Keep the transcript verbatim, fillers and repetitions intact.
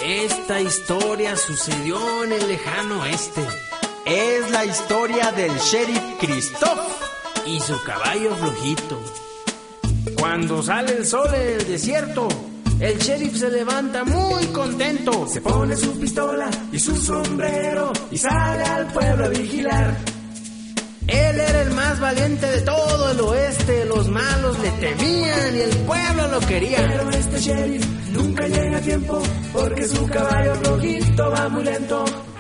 Esta historia sucedió en el lejano oeste. Es la historia del sheriff Christoph y su caballo flojito. Cuando sale el sol en el desierto, el sheriff se levanta muy contento. Se pone su pistola y su sombrero y sale al pueblo a vigilar. Él era el más valiente de todo el oeste. Los malos le temían y el pueblo lo quería. Pero este sheriff nunca llega a tiempo porque su caballo flojito va muy lento.